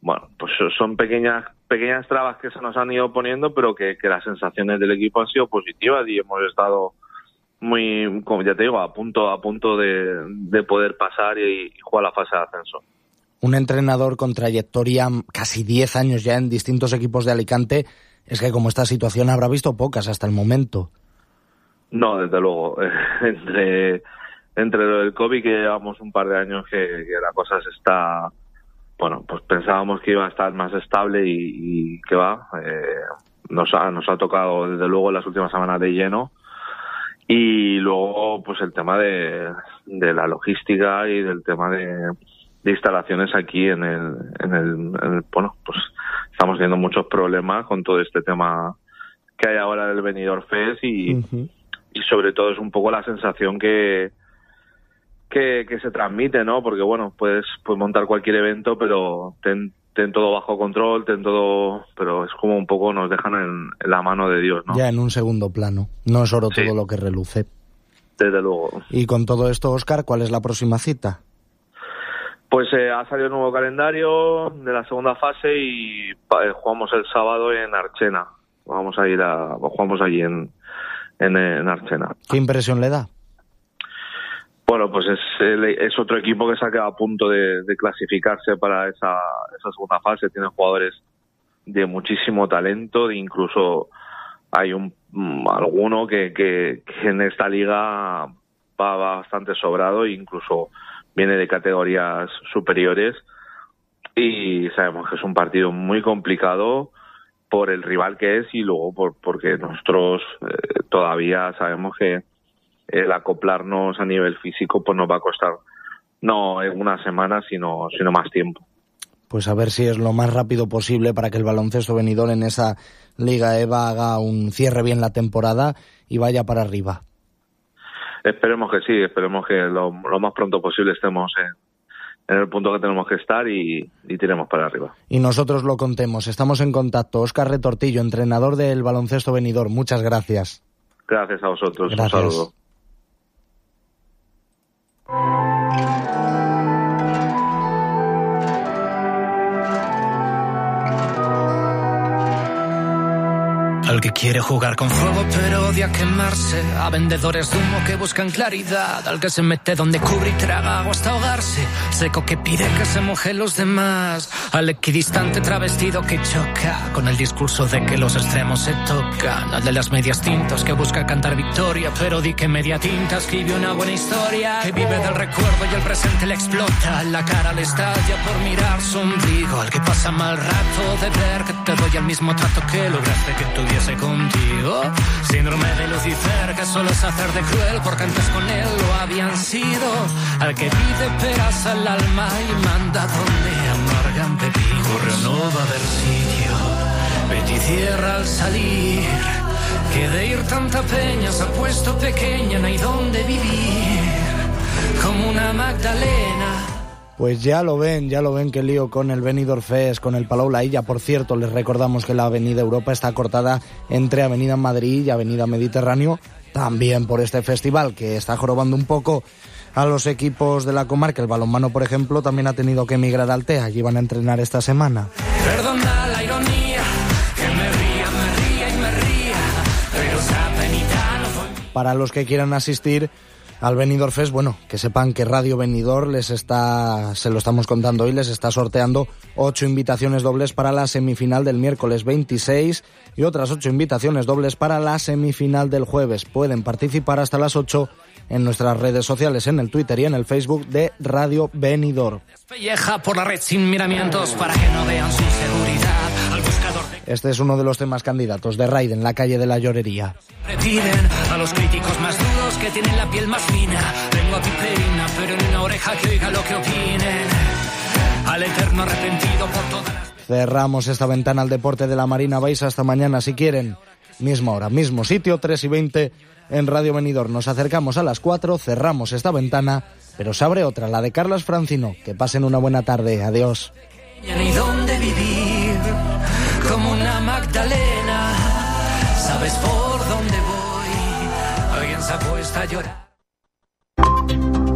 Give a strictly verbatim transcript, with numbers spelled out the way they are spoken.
bueno, pues son pequeñas pequeñas trabas que se nos han ido poniendo, pero que, que las sensaciones del equipo han sido positivas y hemos estado muy, como ya te digo, a punto a punto de, de poder pasar y, y jugar la fase de ascenso. Un entrenador con trayectoria casi diez años ya en distintos equipos de Alicante, es que como esta situación habrá visto pocas hasta el momento. No, desde luego. entre entre lo del COVID, que llevamos un par de años que, que la cosa se está... Bueno, pues pensábamos que iba a estar más estable y, y que va. Eh, nos ha, nos ha tocado desde luego en las últimas semanas de lleno. Y luego, pues el tema de, de la logística y del tema de, de instalaciones aquí en el, en el, en el, bueno, pues estamos viendo muchos problemas con todo este tema que hay ahora del Benidorm Fest y, uh-huh. y sobre todo es un poco la sensación que, que, que se transmite, ¿no? Porque bueno, puedes, puedes montar cualquier evento, pero ten, ten todo bajo control, ten todo, pero es como un poco nos dejan en, en la mano de Dios, ¿no? Ya en un segundo plano, no es oro sí. todo lo que reluce. Desde luego. Y con todo esto, Óscar, ¿cuál es la próxima cita? Pues eh, ha salido el nuevo calendario de la segunda fase y eh, jugamos el sábado en Archena. Vamos a ir a, jugamos allí en, en, en Archena. ¿Qué impresión le da? Bueno, pues es, es otro equipo que se ha quedado a punto de, de clasificarse para esa, esa segunda fase. Tiene jugadores de muchísimo talento, incluso hay un alguno que, que, que en esta liga va bastante sobrado e incluso viene de categorías superiores. Y sabemos que es un partido muy complicado por el rival que es y luego por porque nosotros eh, todavía sabemos que el acoplarnos a nivel físico pues nos va a costar no una semana sino sino más tiempo. Pues a ver si es lo más rápido posible para que el baloncesto Benidorm en esa Liga EVA haga un cierre bien la temporada y vaya para arriba. Esperemos que sí, esperemos que lo, lo más pronto posible estemos en, en el punto que tenemos que estar y, y tiremos para arriba. Y nosotros lo contemos, estamos en contacto. Óscar Retortillo, entrenador del baloncesto Benidorm, muchas gracias. Gracias a vosotros, gracias. Un saludo. Al que quiere jugar con fuego pero odia quemarse, a vendedores de humo que buscan claridad, al que se mete donde cubre y traga agua hasta ahogarse, seco que pide que se mojen los demás, al equidistante travestido que choca con el discurso de que los extremos se tocan, al de las medias tintas que busca cantar victoria pero di que media tinta escribe una buena historia, que vive del recuerdo y el presente le explota, la cara le estalla por mirar su ombligo, al que pasa mal rato de ver que te doy el mismo trato que lograste que tuviera contigo, síndrome de Lucifer que solo es hacer de cruel porque antes con él lo habían sido, al que pide peras al alma y manda donde amargan pepinos, corre no va a haber sitio, vete y cierra al salir, que de ir tanta peña se ha puesto pequeña, no hay donde vivir, como una Magdalena. Pues ya lo ven, ya lo ven, qué lío con el Benidorm Fest, con el Palau La Illa. Por cierto, les recordamos que la Avenida Europa está cortada entre Avenida Madrid y Avenida Mediterráneo, también por este festival que está jorobando un poco a los equipos de la comarca. El balonmano, por ejemplo, también ha tenido que emigrar al T E A, allí van a entrenar esta semana. Perdona la ironía, que me ría, me ría y me ría, pero esa penita no fue... Para los que quieran asistir al Benidorm Fest, bueno, que sepan que Radio Benidorm les está, se lo estamos contando hoy, les está sorteando ocho invitaciones dobles para la semifinal del miércoles veintiséis y otras ocho invitaciones dobles para la semifinal del jueves. Pueden participar hasta las ocho en nuestras redes sociales, en el Twitter y en el Facebook de Radio Benidorm. Despelleja por la red sin miramientos para que no vean su seguridad al buscador de... Este es uno de los temas candidatos de Raid en la calle de la Llorería. Piden a los críticos más duros que tienen la piel más fina. Tengo a Piperina, pero en una oreja que oiga lo que opinen. Al eterno arrepentido por todas las... Cerramos esta ventana al deporte de la Marina. Vais hasta mañana si quieren. Misma hora, mismo sitio, tres y veinte en Radio Benidorm. Nos acercamos a las cuatro, cerramos esta ventana, pero se abre otra, la de Carlos Francino. Que pasen una buena tarde. Adiós. Ni dónde vivir, como una Magdalena. Sabes por dónde voy. Alguien se ha puesto a llorar.